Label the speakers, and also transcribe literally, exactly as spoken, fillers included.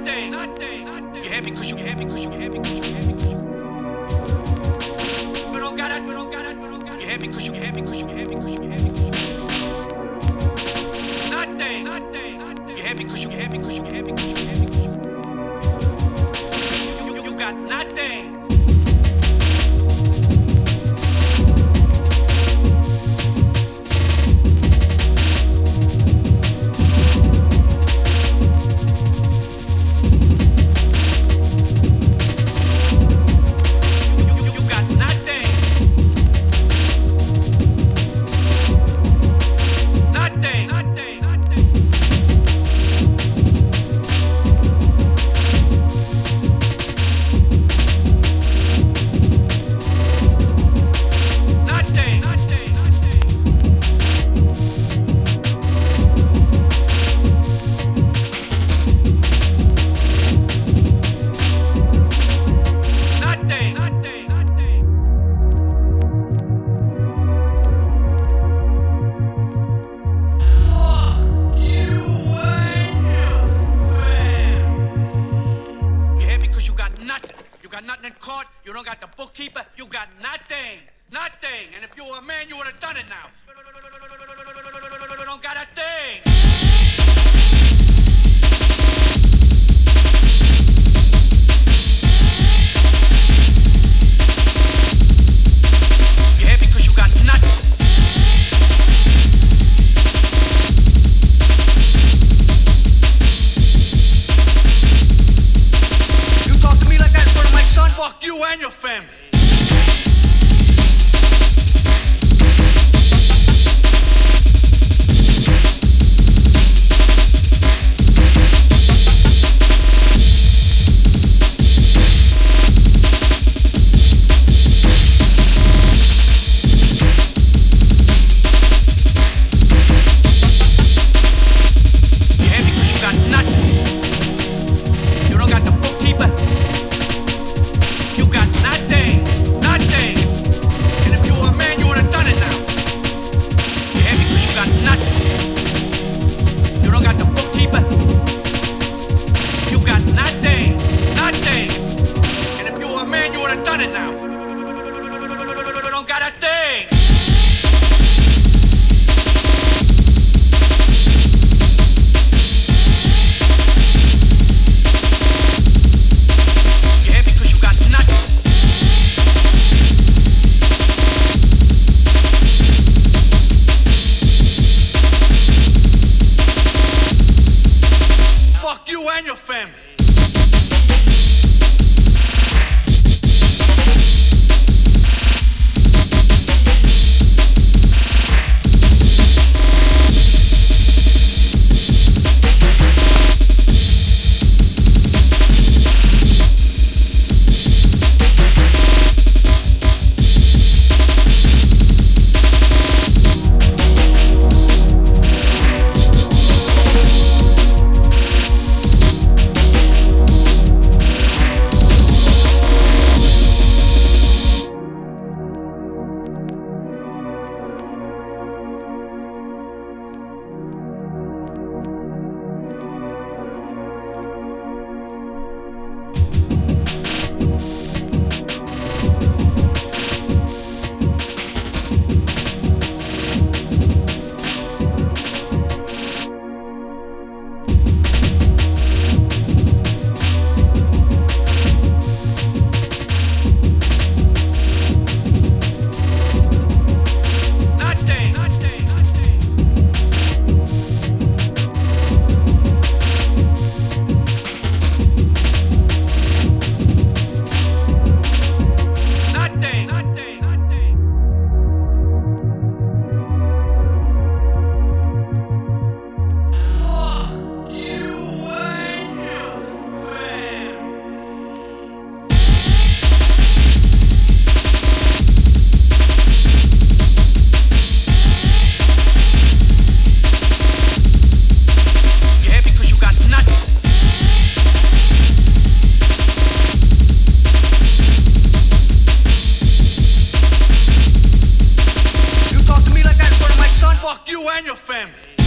Speaker 1: nothing, nothing, nothing. You happy cause you happy cause you happy cause you happy cause you. You don't got it, you don't got it, you don't got it. You happy cause you happy cause you happy cause you happy cause you. Nothing, nothing, nothing. You happy cause you happy cause you happy cause you happy cause you. You, you got nothing. You got nothing in court, you don't got the bookkeeper, you got nothing, nothing. And if you were a man, you would have done it now. You don't got a thing. You happy because you got nothing. Fuck you and your family. You happy because you got nothing. You don't got the bookkeeper. You got nothing, nothing. And if you were a man, you would have done it now. You happy because you got nothing. You don't got the bookkeeper. You got nothing, nothing. And if you were a man, you would have done it now. You don't got a thing. Fuck you and your family. Fuck you and your family.